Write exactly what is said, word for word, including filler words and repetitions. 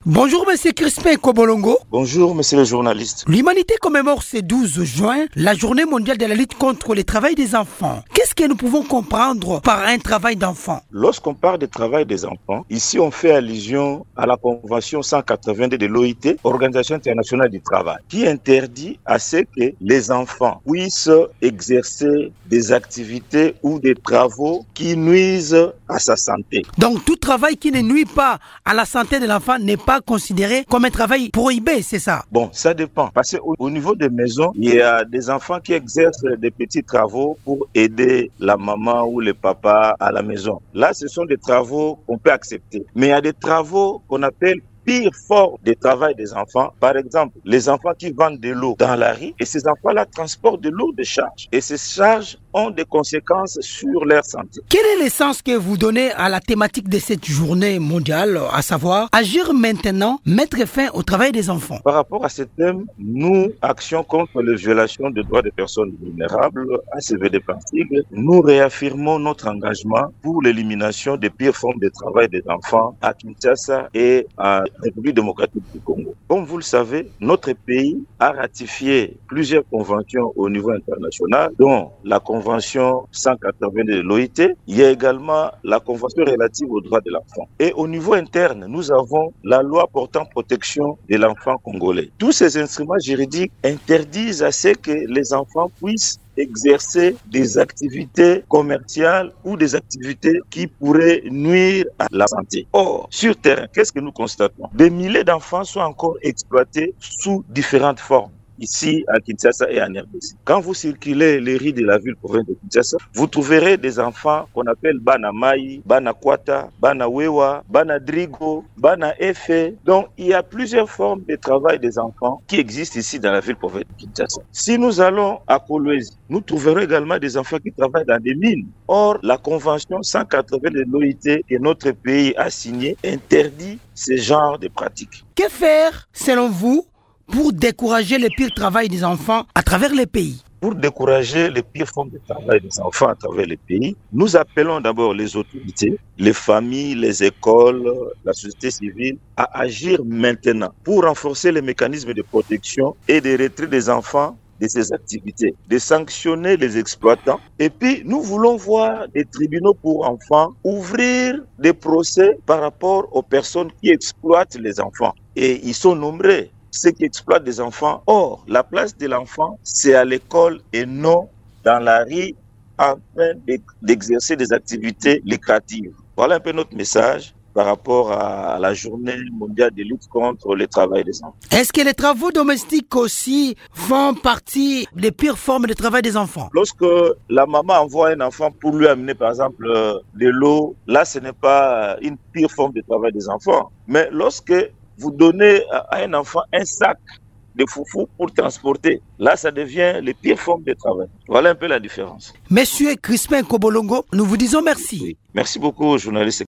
Bonjour Monsieur Crispin Kobolongo. Bonjour Monsieur le journaliste. L'humanité commémore ce douze juin la journée mondiale de la lutte contre le travail des enfants. Qu'est-ce que nous pouvons comprendre par un travail d'enfant? Lorsqu'on parle de travail des enfants, ici on fait allusion à la Convention cent quatre-vingt-deux de l'O I T, Organisation internationale du travail, qui interdit à ce que les enfants puissent exercer des activités ou des travaux qui nuisent à sa santé. Donc tout travail qui ne nuit pas à la santé de l'enfant n'est pas considéré comme un travail prohibé, c'est ça? Bon, ça dépend. Parce qu'au niveau des maisons, il y a des enfants qui exercent des petits travaux pour aider la maman ou le papa à la maison. Là, ce sont des travaux qu'on peut accepter. Mais il y a des travaux qu'on appelle pire fort du travail des enfants. Par exemple, les enfants qui vendent de l'eau dans la rue et ces enfants-là transportent de lourdes charges. Et ces charges ont des conséquences sur leur santé. Quel est le sens que vous donnez à la thématique de cette journée mondiale, à savoir agir maintenant, mettre fin au travail des enfants? Par rapport à ce thème, nous, Action contre les violations des droits des personnes vulnérables, A C V D Pansigle, nous réaffirmons notre engagement pour l'élimination des pires formes de travail des enfants à Kinshasa et à République démocratique du Congo. Comme vous le savez, notre pays a ratifié plusieurs conventions au niveau international, dont la Convention cent quatre-vingt-deux de l'O I T. Il y a également la Convention relative aux droits de l'enfant. Et au niveau interne, nous avons la loi portant protection de l'enfant congolais. Tous ces instruments juridiques interdisent à ce que les enfants puissent exercer des activités commerciales ou des activités qui pourraient nuire à la santé. Or, sur terrain, qu'est-ce que nous constatons? Des milliers d'enfants sont encore exploités sous différentes formes, ici à Kinshasa et en R D C. Quand vous circulez les rues de la ville province de Kinshasa, vous trouverez des enfants qu'on appelle Bana Mai, Bana Kwata, Bana Wewa, Bana Drigo, Bana Efe. Donc, il y a plusieurs formes de travail des enfants qui existent ici dans la ville province de Kinshasa. Si nous allons à Kolwezi, nous trouverons également des enfants qui travaillent dans des mines. Or, la Convention cent quatre-vingt de l'O I T que notre pays a signée interdit ce genre de pratiques. Que faire, selon vous, pour décourager le pire travail des enfants à travers les pays? Pour décourager les pires formes de travail des enfants à travers les pays, nous appelons d'abord les autorités, les familles, les écoles, la société civile à agir maintenant pour renforcer les mécanismes de protection et de retrait des enfants de ces activités, de sanctionner les exploitants. Et puis, nous voulons voir des tribunaux pour enfants ouvrir des procès par rapport aux personnes qui exploitent les enfants. Et ils sont nombreux, ceux qui exploitent des enfants. Or, la place de l'enfant, c'est à l'école et non dans la rue en train d'exercer des activités lucratives. Voilà un peu notre message par rapport à la journée mondiale de lutte contre le travail des enfants. Est-ce que les travaux domestiques aussi font partie des pires formes de travail des enfants? Lorsque la maman envoie un enfant pour lui amener par exemple de l'eau, là ce n'est pas une pire forme de travail des enfants. Mais lorsque vous donnez à un enfant un sac de foufou pour transporter, là ça devient les pires formes de travail. Voilà un peu la différence. Monsieur Crispin Kobolongo, nous vous disons merci. Oui. Merci beaucoup, journaliste.